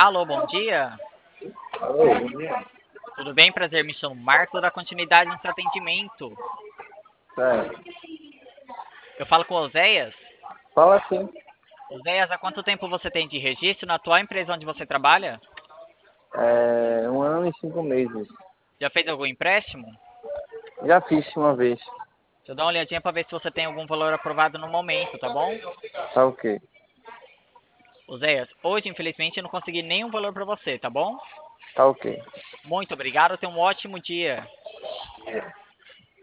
Alô, bom dia. Alô, bom dia. Tudo bem? Prazer, me chamo Marco, da continuidade no seu atendimento. Certo. Eu falo com o Oséias. Fala assim. Oséias, há quanto tempo você tem de registro na atual empresa onde você trabalha? 1 ano e 5 meses. Já fez algum empréstimo? Já fiz uma vez. Deixa eu dar uma olhadinha para ver se você tem algum valor aprovado no momento, tá bom? Tá ok. Oséias, hoje infelizmente eu não consegui nenhum valor para você, tá bom? Tá ok. Muito obrigado, tenha um ótimo dia.